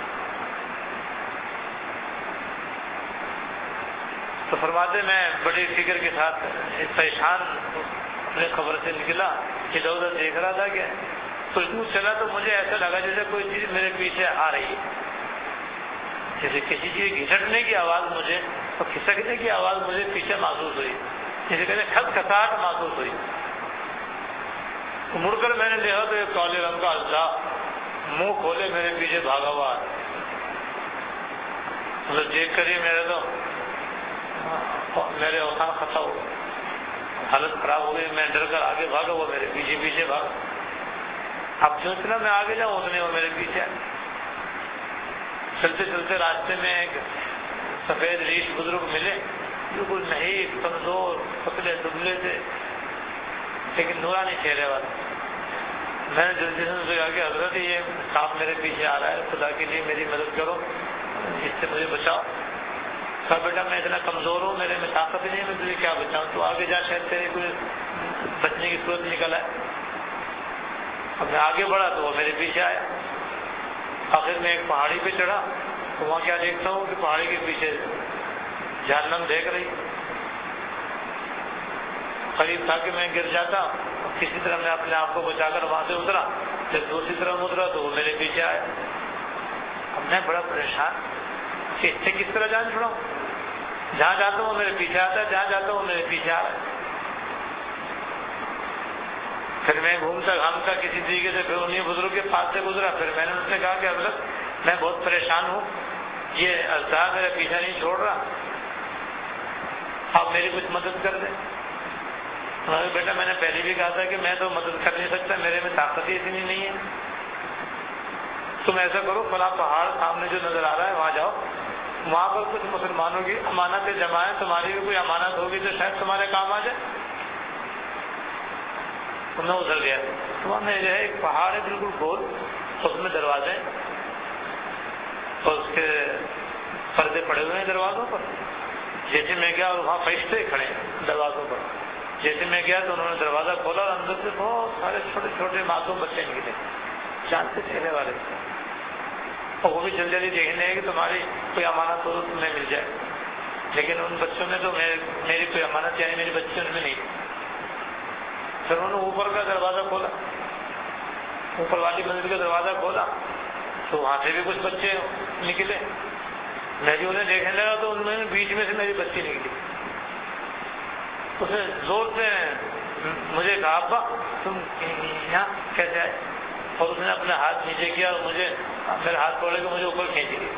تو فرماتے میں بڑی فکر کے ساتھ پریشان اپنے خبر سے نکلا، ادھر ادھر دیکھ رہا تھا کہ کچھ دور چلا تو مجھے ایسا لگا جیسے کوئی چیز میرے پیچھے آ رہی ہے، جیسے کسی چیز گھسٹنے کی آواز مجھے اور کھسکنے کی آواز مجھے پیچھے محسوس ہوئی، جیسے کہتے ہیں کھس کھساہٹ محسوس ہوئی۔ مڑ کر میں نے دیکھا تو ایک کالے رنگ کا اللہ منہ کھولے میرے پیچھے بھاگا ہوا، مطلب دیکھ کر ہی میرے تو میرے اوسان خطا ہو گئے، حالت خراب ہو گئی، میں ڈر کر آگے بھاگا، وہ میرے پیچھے پیچھے بھاگا۔ اب جو اتنا میں آگے جاؤں اتنے وہ میرے پیچھے آئے۔ چلتے چلتے راستے میں ایک سفید ریش بزرگ ملے، بالکل نہیں، کمزور، پتلے دبلے تھے لیکن نورانی چہرے والے۔ میں نے جلدی سے اسے کہا کہ حضرت یہ سانپ میرے پیچھے آ رہا ہے، خدا کے لیے میری مدد کرو، اس سے مجھے بچاؤ۔ کہا بیٹا میں اتنا کمزور ہوں، میرے میں طاقت نہیں ہے، میں تجھے کیا بچاؤں، تو آگے جا شاید تیرے کوئی بچنے کی صورت نکل آئے۔ اب میں آگے بڑھا تو وہ میرے پیچھے آیا۔ آخر میں ایک پہاڑی پہ چڑھا تو وہاں کیا دیکھتا ہوں کہ پہاڑی کے پیچھے جہنم دیکھ رہی، قریب تھا کہ میں گر جاتا، کسی طرح میں اپنے آپ کو بچا کر وہاں سے اترا، جب دوسری طرف اترا تو وہ میرے پیچھے آیا۔ اب میں بڑا پریشان کہ اس سے کس طرح جان چھڑاؤں، جہاں جاتا ہوں وہ میرے پیچھے آتا ہے، جہاں جاتا ہوں وہ میرے پیچھے آ رہا ہے۔ پھر میں گھومتا گھامتا کسی طریقے سے پھر انہیں بزرگ کے پاس سے گزرا، پھر میں نے ان سے کہا کہ حضرت میں بہت پریشان ہوں، یہ الطاف میرا پیچھا نہیں چھوڑ رہا، آپ میری کچھ مدد کر دیں۔ انہوں نے بیٹا میں نے پہلے بھی کہا تھا کہ میں تو مدد کر نہیں سکتا، میرے میں طاقت ہی اتنی نہیں ہے، تم ایسا کرو فلاں پہاڑ سامنے جو نظر آ رہا ہے وہاں جاؤ، وہاں پر کچھ مسلمانوں کی امانتیں جمع ہیں، تمہاری بھی کوئی امانت ہوگی تو شاید تمہارے کام آ جائے۔ تو میں ادھر گیا تو وہاں میں جو ہے ایک پہاڑ ہے بالکل گول، اس میں دروازے اور اس کے پردے پڑے ہوئے ہیں دروازوں پر۔ جیسے میں گیا اور وہاں فرشتے کھڑے ہیں دروازوں پر، جیسے میں گیا تو انہوں نے دروازہ کھولا اور اندر سے بہت سارے چھوٹے چھوٹے معصوم بچے نکلے، چاند سے چہرے والے، اور وہ بھی جلدی جلدی دیکھنے ہیں کہ تمہاری کوئی امانت ہو تو تمہیں مل جائے، لیکن ان بچوں میں تو میری کوئی امانت یعنی میری بچی ان میں نہیں۔ پھر انہوں نے اوپر کا دروازہ کھولا، اوپر والی منزل کا دروازہ کھولا تو وہاں سے بھی کچھ بچے نکلے، میں بھی انہیں دیکھنے لگا تو انہوں نے بیچ میں سے میری بچی نکلی، اس نے زور سے مجھے کہا ابا تم یہاں کیسے آئے، اور اس نے اپنا ہاتھ نیچے کیا اور مجھے میرے ہاتھ پکڑ کے مجھے اوپر کھینچ لیا،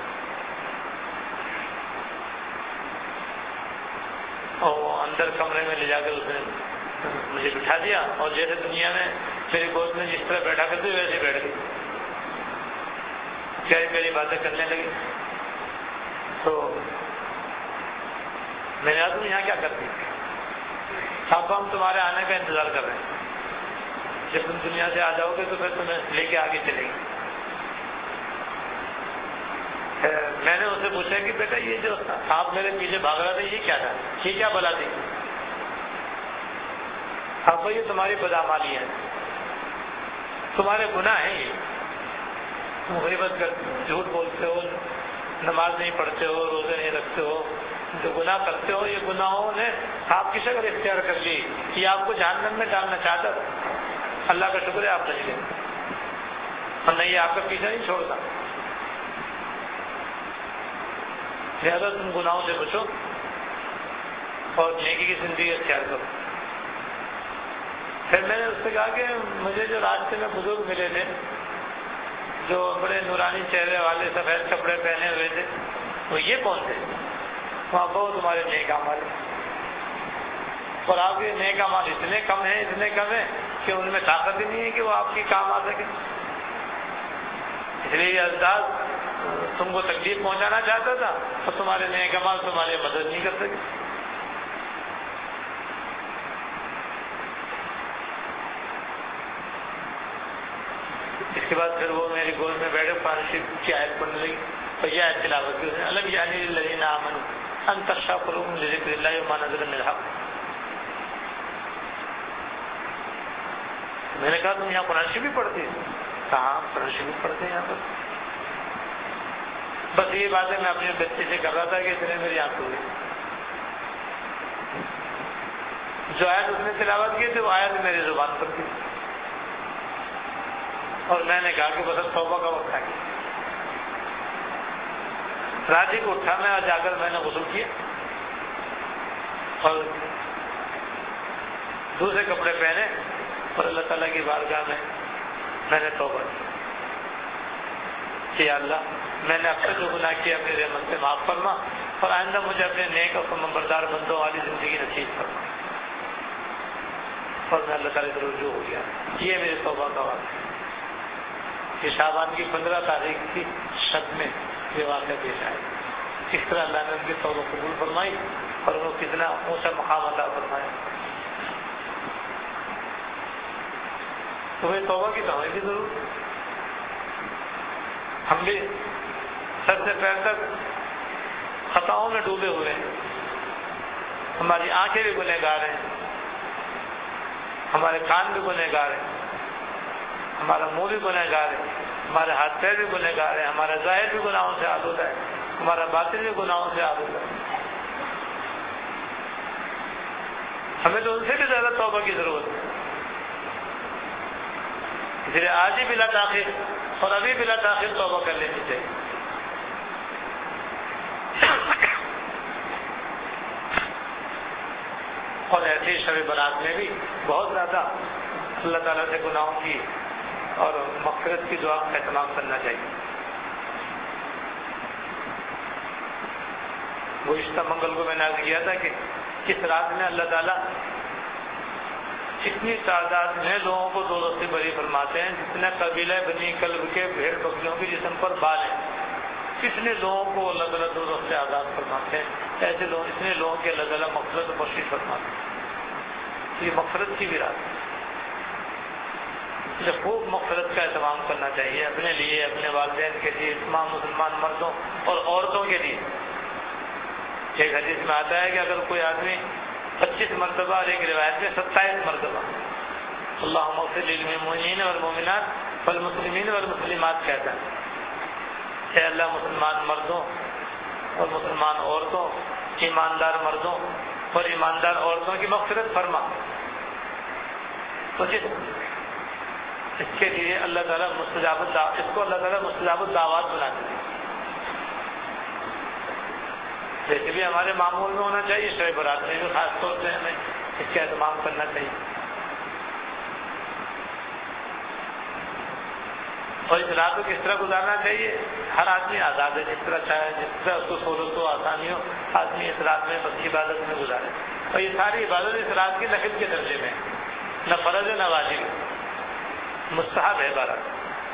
اور اندر کمرے میں لے جا کر اس نے مجھے بٹھا دیا، اور جیسے دنیا میں میری گود میں جس طرح بیٹھا کرتے ویسے بیٹھ گئی، پیاری پیاری باتیں کرنے لگی۔ تو میں نے کہا تم یہاں کیا کرتی، اب ہم تمہارے آنے کا انتظار کر رہے ہیں، جب تم دنیا سے آ جاؤ گے تو پھر تمہیں لے کے آگے چلیں گے۔ میں نے اس سے پوچھا کہ بیٹا یہ جو آپ میرے پیچھے بھاگ رہا تھا یہ کیا تھا، یہ کیا بلا تھی؟ اب یہ تمہاری بدعمالی ہے، تمہارے گناہ ہیں، یہ تم غیبت کرتے ہو، جھوٹ بولتے ہو، نماز نہیں پڑھتے ہو، روزے نہیں رکھتے ہو، جو گناہ کرتے ہو یہ گناہوں نے آپ کی شکل اختیار کر لی، یہ آپ کو جہنم میں ڈالنا چاہتا تھا، اللہ کا شکر ہے آپ بچ گئے، اور نہیں یہ آپ کا پیچھا نہیں چھوڑتا، لہٰذا تم گناہوں سے بچو، اور نیکی کی زندگی اختیار کرو۔ پھر میں نے اس سے کہا کہ مجھے جو راستے میں بزرگ ملے تھے جو بڑے نورانی چہرے والے سفید کپڑے پہنے ہوئے تھے وہ یہ کون تھے؟ وہاں بہت تمہارے نیک اعمال ہیں، اور آپ کے نیک اعمال اتنے کم ہیں اتنے کم ہیں کہ ان میں طاقت ہی نہیں ہے کہ وہ آپ کی کام آ سکے، اس لیے یہ الزاز تم کو تکلیف پہنچانا چاہتا تھا اور تمہارے نیک اعمال تمہاری مدد نہیں کر سکے۔ اس کے بعد پھر وہ میری گود میں بیٹھے قرآن شریف کی آیت پڑھنے لگی اور یہ آیت تلاوت کی، الم یعنی للذین آمنوا ان تخشع قلوبهم لذکر اللہ وما نزل من الحق۔ میں نے کہا تم یہاں قرآن شریف بھی پڑھتے ہیں؟ کہاں قرآن شریف پڑھتے ہیں یہاں پر؟ بس یہ باتیں میں اپنے بچے سے کر رہا تھا کہ اتنے میری آنکھ کھل گئی۔ جو آیت اس نے تلاوت کی تھی وہ آیت میری زبان پر تھی، اور میں نے کہا کہ بس اب توبہ کا وقت آ گیا۔ راجی کو اٹھا میں اور جا کر میں نے غسل کیا اور دوسرے کپڑے پہنے اور اللہ تعالیٰ کی بارگاہ میں میں نے توبہ کی، یا اللہ میں نے اب سے جو گناہ کیا اپنی رحمت سے معاف فرما اور آئندہ مجھے اپنے نیک اور فرمانبردار بندوں والی زندگی نصیب فرما، اور میں اللہ تعالیٰ سے رجوع ہو گیا۔ یہ میری توبہ کا وقت ہے۔ یہ شعبان کی پندرہ تاریخ کی شب میں یہ واقعہ پیش آئے، کس طرح اللہ نے ان کی توبہ قبول فرمائی اور وہ کتنا اونچا مقام عطا فرمایا۔ تمہیں توبہ کی توبہ کی ضرورت، ہم بھی سر سے پیر تک خطاؤں میں ڈوبے ہوئے ہیں، ہماری آنکھیں بھی گنہگار ہیں، ہمارے کان بھی گنہگار ہیں، ہمارا منہ بھی گنہگار ہے، ہمارے ہاتھ پیر بھی گنہگار ہے، ہمارا ظاہر بھی گناہوں سے آلودہ ہے، ہمارا باطن بھی گناہوں سے آلودہ ہے۔ ہمیں تو ان سے بھی زیادہ توبہ کی ضرورت ہے، اس لیے آج ہی بلا تاخیر اور ابھی بلا تاخیر توبہ کر لینی چاہیے۔ اور ایسی شب برات میں بھی بہت زیادہ اللہ تعالیٰ سے گناہوں کی اور مغفرت کی دعا کا اہتمام کرنا چاہیے۔ گزشتہ منگل کو میں نے عرض کیا تھا کہ کس رات میں اللہ تعالیٰ اتنی تعداد میں لوگوں کو دوزخ سے بری فرماتے ہیں جتنے قبیلہ بنی کلب کے بھیڑ بکریوں کے جسم پر بال ہیں، کتنے لوگوں کو اللہ تعالیٰ دوزخ سے آزاد فرماتے ہیں، ایسے لوگ اتنے لوگوں کے اللہ تعالیٰ مغفرت و بخشش فرماتے ہیں۔ یہ مغفرت کی بھی رات ہے، اسے خوب مغفرت کا اہتمام کرنا چاہیے اپنے لیے، اپنے والدین کے لیے، تمام مسلمان مردوں اور عورتوں کے لیے۔ ایک حدیث میں آتا ہے کہ اگر کوئی آدمی پچیس مرتبہ اور ایک روایت میں ستائیس مرتبہ اللہم اغفر للمؤمنین والمؤمنات والمسلمین والمسلمات کہتا ہے، اے اللہ مسلمان مردوں اور مسلمان عورتوں، ایماندار مردوں اور ایماندار عورتوں کی مغفرت فرما، تو جس اس کے لیے اللہ تعالیٰ مستجاب الدعوات، اس کو اللہ تعالیٰ مستجاب الدعوات بناتے ہیں۔ جیسے بھی ہمارے معمول میں ہونا چاہیے، شب برات میں بھی خاص طور سے ہمیں اس کا اہتمام کرنا چاہیے۔ اور اس رات کو کس طرح گزارنا چاہیے؟ ہر آدمی آزاد ہے، جس طرح چاہے، جس طرح اس کو سہولت ہو، آسانی ہو، آدمی اس رات میں بس عبادت میں گزارے۔ اور یہ ساری عبادت اس رات کی نفل کے درجے میں ہے، نہ فرض ہے نہ واجب ہے، مستحب ہے بارات۔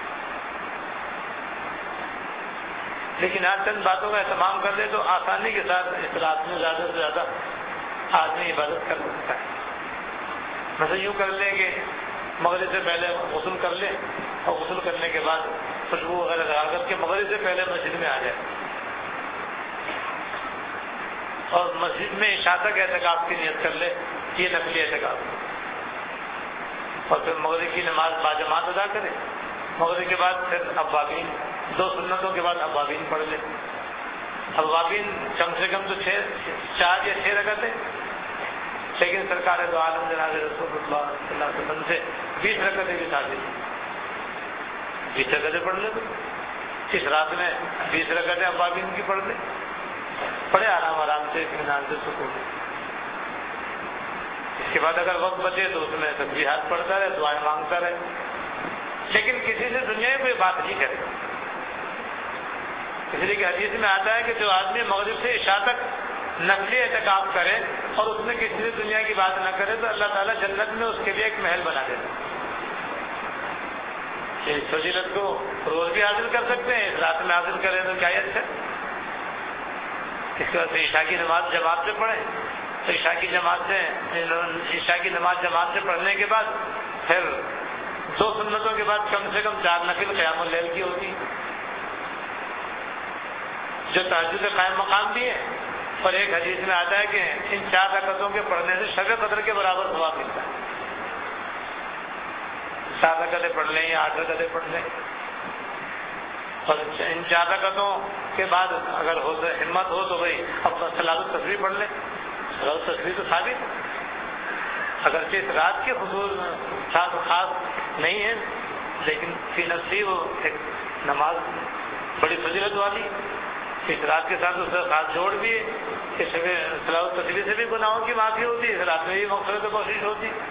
لیکن آج چند باتوں کا اہتمام کر لے تو آسانی کے ساتھ اس رات میں زیادہ سے زیادہ آدمی عبادت کر سکتا ہے۔ مثلا یوں کر لیں کہ مغرب سے پہلے غسل کر لیں اور غسل کرنے کے بعد خوشبو وغیرہ لگا کر کے مغرب سے پہلے مسجد میں آ جائے اور مسجد میں عشاء تک اعتکاف کی نیت کر لے، یہ نفلی اعتکاف، اور پھر مغرب کی نماز باجماعت ادا کرے۔ مغرب کے بعد پھر ابوابین، دو سنتوں کے بعد ابوابین پڑھ لے۔ ابوابین کم سے کم تو چھ چار یا چھ رکعتیں، لیکن سرکار دو عالم جناب رسول اللہ صلی اللہ علیہ وسلم سے بیس رکعتیں بھی ثابت ہیں، بیس رکعتیں پڑھ لے تو اس رات میں بیس رکعتیں ابوابین کی پڑھ لے، پڑھے آرام آرام سے اطمینان سے سکون۔ اس کے بعد اگر وقت بچے تو اس میں تسبیحات پڑھتا رہے، دعائیں مانگتا رہے، لیکن کسی سے دنیا میں کوئی بات نہیں کرے. اس لیے کہ حدیث میں آتا ہے کہ جو آدمی مغرب سے عشاء تک نفلی اعتکاف کرے اور اس میں کسی سے دنیا کی بات نہ کرے تو اللہ تعالیٰ جنت میں اس کے لیے ایک محل بنا دیتا ہے. اس فضیلت کو روز بھی حاصل کر سکتے ہیں، اس رات میں حاصل کریں تو کیا ہی اچھا. اس کے بعد عشاء کی نماز جماعت سے پڑھیں تو عشاء کی جماعت سے عشاء کی نماز جماعت سے پڑھنے کے بعد پھر دو سنتوں کے بعد کم سے کم چار نفل قیام اللیل کی ہوتی جو تہجد قائم مقام بھی ہے. اور ایک حدیث میں آتا ہے کہ ان چار رکعتوں کے پڑھنے سے شب قدر کے برابر ثواب ملتا ہے. چار رکعتیں پڑھ لیں یا آٹھ رکعتیں پڑھ لیں، اور ان چار رکعتوں کے بعد اگر ہو تو ہمت ہو تو بھائی اب صلاۃ التسبیح پڑھ لیں. صلاۃ التسبیح تو ثابت ہے، اگرچہ اس رات کے حضور خاص خاص نہیں ہے، لیکن فی نفسی وہ ایک نماز بڑی فضیلت والی. اس رات کے ساتھ اس کا خاص جوڑ بھی ہے کہ صلاۃ التسبیح سے بھی گناہوں کی معافی ہوتی ہے، اس رات میں بھی مغفرت و بخشش ہوتی ہے.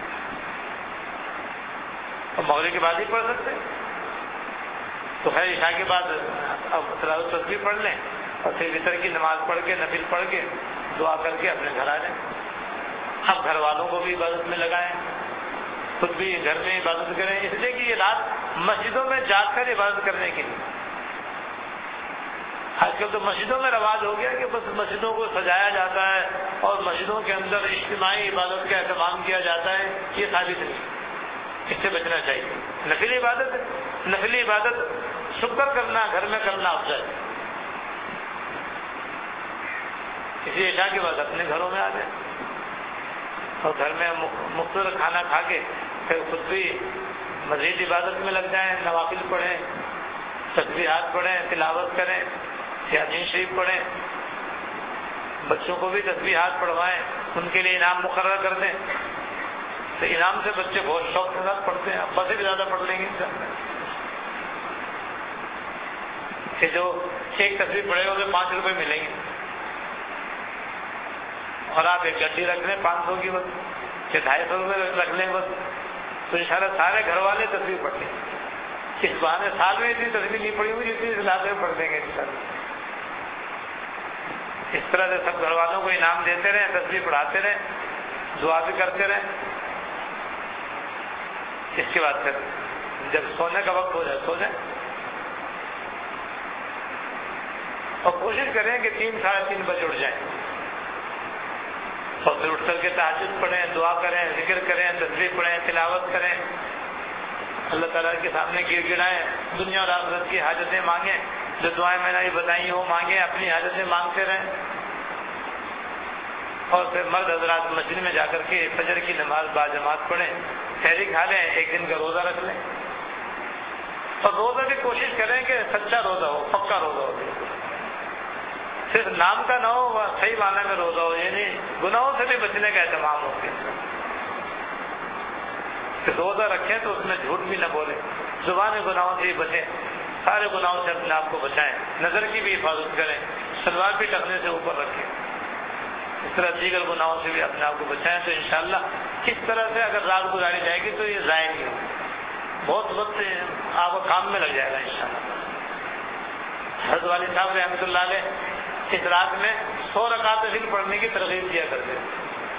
اور مغرب کے بعد ہی پڑھ سکتے تو خیر عشاء کے بعد اب صلاۃ التسبیح پڑھ لیں اور پھر وتر کی نماز پڑھ کے نفل پڑھ کے دعا کر کے اپنے گھر آ جائیں. اب گھر والوں کو بھی عبادت میں لگائیں، خود بھی گھر میں عبادت کریں، اس لیے کہ یہ رات مسجدوں میں جا کر عبادت کرنے کے لیے. آج کل تو مسجدوں میں رواج ہو گیا کہ بس مسجدوں کو سجایا جاتا ہے اور مسجدوں کے اندر اجتماعی عبادت کا اہتمام کیا جاتا ہے. یہ ثابت نہیں، اس سے بچنا چاہیے. نفلی عبادت ہے، نفلی عبادت شکر کرنا گھر میں کرنا افضل ہے. اسی عشاء کے بعد اپنے گھروں میں آ جائیں اور گھر میں مختصر کھانا کھا کے پھر خود بھی مزید عبادت میں لگ جائیں، نوافل پڑھیں، تسبیحات پڑھیں، تلاوت کریں، یاسین شریف پڑھیں، بچوں کو بھی تسبیحات پڑھوائیں، ان کے لیے انعام مقرر کر دیں. تو انعام سے بچے بہت شوق کے ساتھ پڑھتے ہیں، ابا سے بھی زیادہ پڑھ لیں گے کہ جو ایک تصویر پڑھے اسے پانچ روپے ملیں گے اور آپ ایک گڈی رکھ لیں پانچ سو کی بس کہ ڈھائی سو روپے رکھ لیں بس تو انشاءاللہ سارے گھر والے تصویر پڑھ لیں. اس بہانے سال میں اتنی تصویر نہیں پڑھی ہوئی جتنی اس علاقے میں پڑھ دیں گے انشاءاللہ. اس طرح سے سب گھر والوں کو انعام دیتے رہیں، تصویر پڑھاتے رہیں، دعا بھی کرتے رہیں. اس کے بعد پھر جب سونے کا وقت ہو جائے سو جائیں اور کوشش کریں کہ تین ساڑھے تین بجے اٹھ جائیں اور پھر اٹھ کر کے تہجد پڑھیں، دعا کریں، ذکر کریں، تسبیح پڑھیں، تلاوت کریں، اللہ تعالیٰ کے سامنے گر گرائیں، دنیا اور آخرت کی حاجتیں مانگیں، جو دعائیں میں نے یہ بتائی وہ مانگیں، اپنی حاجتیں مانگتے رہیں. اور پھر مرد حضرات مسجد میں جا کر کے فجر کی نماز باجماعت پڑھیں، سحری کھا لیں، ایک دن کا روزہ رکھ لیں اور روزہ بھی کوشش کریں کہ سچا روزہ ہو، پکا روزہ ہو، صرف نام کا نہ ہو، صحیح معنی میں روزہ ہو، یعنی گناہوں سے بھی بچنے کا اہتمام ہو. روزہ رکھیں تو اس میں جھوٹ بھی نہ بولیں، زبان گناہوں سے ہی بچیں، سارے گناہوں سے اپنے آپ کو بچائیں، نظر کی بھی حفاظت کریں، شلوار بھی ٹخنے سے اوپر رکھیں، اس طرح دیگر گناہوں سے بھی اپنے آپ کو بچائیں. تو انشاءاللہ کس طرح سے اگر رات گزاری جائے گی تو یہ ضائع نہیں ہوگی، بہت وقت آپ کو کام میں لگ جائے گا انشاءاللہ. حضرت والی صاحب رحمۃ اللہ علیہ اس رات میں سو رکعت نفل پڑھنے کی ترغیب دیا کرتے ہیں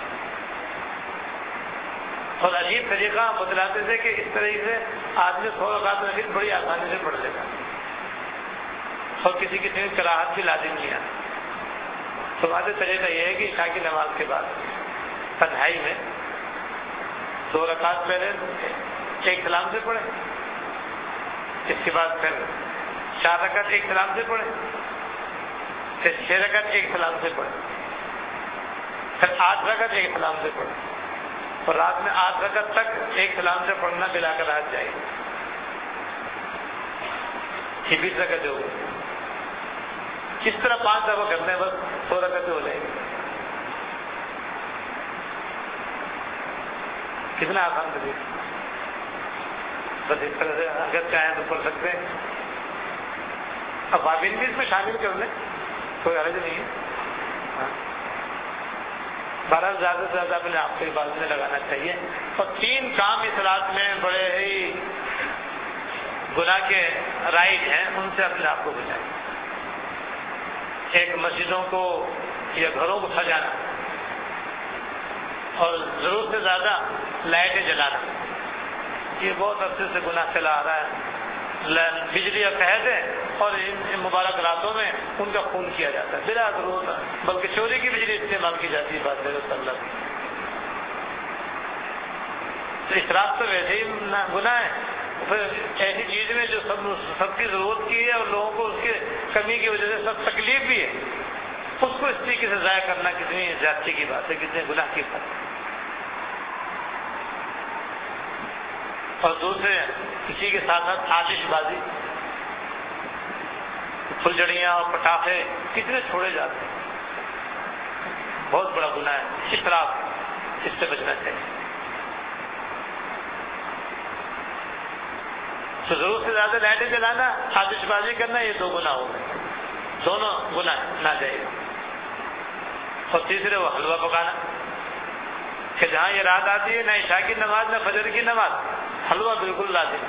اور عجیب طریقہ بتلاتے تھے کہ اس طریقے سے آدمی سو رکعت نفل بڑی آسانی سے پڑھ لیتا اور کسی کسی میں کراہت بھی لازم نہیں آتی. تو واضح طریقہ یہ ہے کہ عشاء کی نماز کے بعد تنہائی میں دو رکعت پہلے ایک سلام سے پڑھیں، اس کے بعد پھر چار رکعت ایک سلام سے پڑھیں، پھر چھ رکعت ایک سلام سے پڑھیں، پھر آٹھ رکعت ایک سلام سے پڑھیں اور رات میں آٹھ رکعت تک ایک سلام سے پڑھنا بلا کر رات جائے گی. یہ بیس رکعت ہو گئی. کس طرح پانچ دفعہ کرنے بس سو رکعتیں ہو جائیں گی. کتنا آسان طریقہ، بس اس طرح سے اگر چاہیں تو پڑھ سکتے ہیں. اب بابین بھی اس میں شامل کر لیں، کوئی حرج نہیں ہے. بہرحال زیادہ سے زیادہ اپنے آپ کو عبادت میں لگانا چاہیے. اور تین کام اس رات میں بڑے ہی گناہ کے رائج ہیں، ان سے اپنے آپ کو بچائیں. ایک مسجدوں کو یا گھروں کو سجانا اور ضرورت سے زیادہ لائٹیں جلانا، یہ بہت عرصے سے گناہ چلا آ رہا ہے. بجلی قحط ہے اور ان مبارک راتوں میں ان کا خون کیا جاتا ہے بلا ضرورت، بلکہ چوری کی بجلی استعمال کی جاتی ہے بات ہے اللہ کی. تو اسراف تو ویسے ہی گناہ ہے، پھر ایسی چیز میں جو سب سب کی ضرورت کی ہے اور لوگوں کو اس کے کمی کی وجہ سے سب تکلیف بھی ہے، اس کو اس طریقے سے ضائع کرنا کتنی زیادتی کی بات ہے، کتنے گناہ کی بات ہے. اور دوسرے اسی کے ساتھ ساتھ آتش بازی، پھلجڑیاں اور پٹاخے کتنے چھوڑے جاتے ہیں، بہت بڑا گناہ ہے. اسراف، اس سے بچنا چاہیے. تو ضرورت سے زیادہ لائٹیں جلانا، آتش بازی کرنا، یہ دو گناہ ہو گئے، دونوں گناہ ناجائز. اور تیسرے وہ حلوہ پکانا، کہ جہاں یہ رات آتی ہے نہ عشاء کی نماز نہ فجر کی نماز، حلوہ بالکل لازم.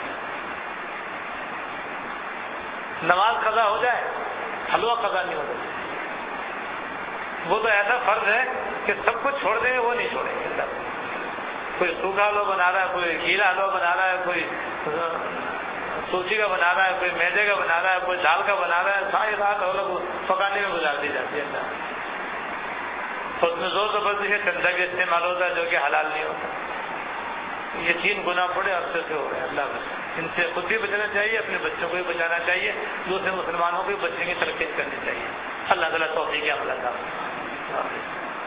نماز قضا ہو جائے، حلوہ قضا نہیں ہو جائے. وہ تو ایسا فرض ہے کہ سب کچھ چھوڑ دیں گے، وہ نہیں چھوڑیں گے. کوئی سوکھا حلوہ بنا رہا ہے، کوئی گیلا حلوہ بنا رہا ہے، کوئی سوچی کا بنا رہا ہے، کوئی میدے کا بنا رہا ہے، کوئی دال کا بنا رہا ہے، ساری رات حلوہ پکانے میں گزار دی جاتی ہے. اور اس میں زور زبردستی سے چندہ بھی استعمال ہوتا ہے جو کہ حلال نہیں ہوتا. یہ تین گناہ بڑے عرصے سے ہو رہے ہیں. اللہ بس ان سے خود بھی بچنا چاہیے، اپنے بچوں کو بھی بچانا چاہیے، دوسرے مسلمانوں کو بھی بچنے کی تلقین کرنی چاہیے. اللہ تعالیٰ توفیق عمل عطا فرمائے.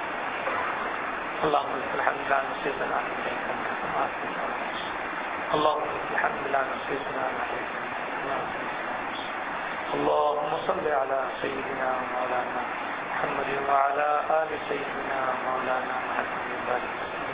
اللهم لك الحمد لا نحصي ثناء عليك انت كما اثنيت. اللهم لك الحمد لا نحصي ثناء عليك اللهم صل على سيدنا مولانا محمد وعلى آل سيدنا مولانا محمد.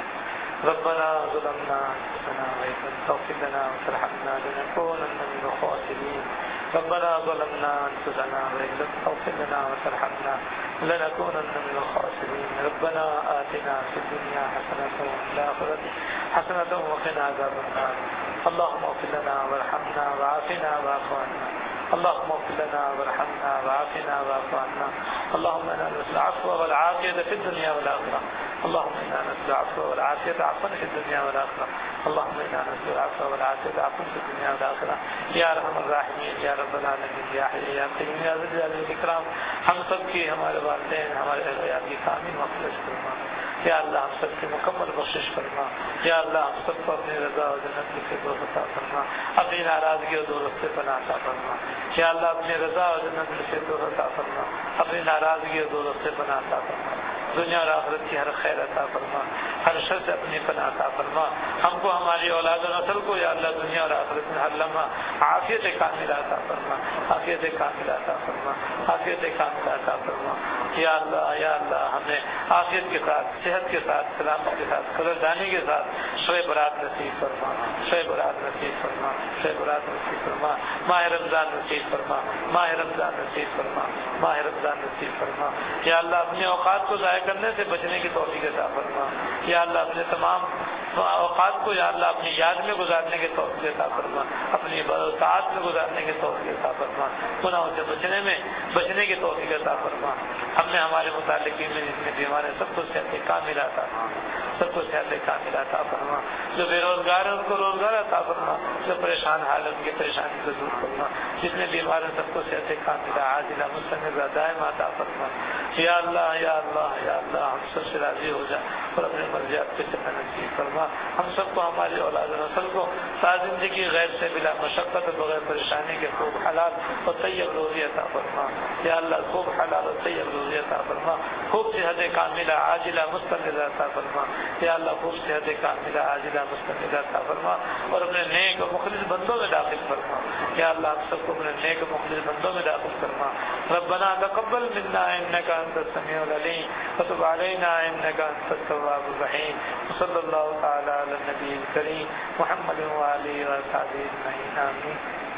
ربنا ظلمنا انفسنا وان لم تغفر لنا وترحمنا لنكونن من الخاسرين. ربنا ظلمنا انفسنا وان لم تغفر لنا وترحمنا لنكونن من الخاسرين. ربنا آتنا في الدنيا حسنة وفي الآخرة حسنة وقنا عذاب النار. اللهم اغفر لنا وارحمنا وعافنا واعف عنا. اللهم اغفر لنا وارحمنا وعافنا واعف عنا. اللهم انا نسأل العفو والعافية في الدنيا والآخرة. اللهم انا نسأل العفو والعافية عفوا في الدنيا والآخرة. اللهم انا نسأل العفو والعافية عفوا في الدنيا والآخرة. یا ارحم الراحمین، یا رب العالمین، یا حی یا قیوم، یا ذی الجلال والاکرام. ہم سب کی، ہمارے والدین، ہمارے اہل عیال کی کامل مغفرت فرما. یا اللہ ہم سب کی مکمل بخشش فرما. یا اللہ ہم سب کو اپنی رضا و جنت کی فردوس عطا فرما، اپنی ناراضگی اور دوزخ سے پناہ عطا فرما. یا اللہ اپنی رضا و جنت کی فردوس عطا فرما، اپنی ناراضگی اور دوزخ سے پناہ عطا فرما. دنیا اور آخرت کی ہر خیر عطا فرما، ہر شر سے اپنی پناہ عطا فرما. ہم کو، ہماری اولاد و نسل کو یا اللہ دنیا اور آخرت میں ہر لمحہ عافیت کاملہ عطا فرما، عافیت کاملہ عطا فرما، عافیت کاملہ عطا فرما. یا اللہ یا اللہ ہمیں عافیت کے ساتھ، صحت کے ساتھ، سلامت کے ساتھ، قدردانی کے ساتھ شب برات نصیب فرما، شب برات نصیب فرما، شب برات نصیب فرما. ماہ رمضان نصیب فرما، ماہ رمضان نصیب فرما، ماہ رمضان نصیب فرما. یا اللہ اپنے اوقات کو ضائع کرنے سے بچنے کی توفیق عطا فرما. یا اللہ اپنے تمام اوقات کو یا اللہ اپنی یاد میں گزارنے کے توفیق عطا فرما، اپنی عبادات میں گزارنے کے توفیق عطا فرما. گناہوں سے بچنے میں بچنے کی توفیق عطا فرما. ہم نے ہمارے متعلقین میں جتنے بیمار ہیں سب کو صحت کاملہ عطا فرما، سب کو صحت کاملہ عطا فرما. جو بے روزگار ہیں ان کو روزگار عطا فرما، جو پریشان حال ان کی پریشانی کو دور فرما. جتنے بیمار ہیں سب کو صحت کاملہ عاجلہ مستمرہ دائمہ عطا فرما. یا اللہ یا اللہ یا اللہ ہم سب سے راضی ہو جا اور اپنے مرضیات پہ چلنا نصیب فرما. ہم سب کو، ہماری اولاد و نسل کو ساری زندگی غیر سے بلا مشقت اور بغیر پریشانی کے خوب حلال اور طیب روزی عطا فرما. یا اللہ خوب حلال اور طیب روزی عطا فرما. خوب صحت کاملہ عاجلہ مستمرہ عطا فرما. یا اللہ خوب صحت کاملہ عاجلہ مستمرہ عطا فرما اور اپنے نیک و مخلص بندوں میں داخل فرما. یا اللہ ہم سب کو اپنے نیک و مخلص بندوں میں داخل فرما. ربنا تقبل منا انك انت السميع العليم وتب علينا انك انت التواب الرحيم. صلی اللہ تعالی علی النبی الکریم محمد وآلہ وصحبہ اجمعین. آمین.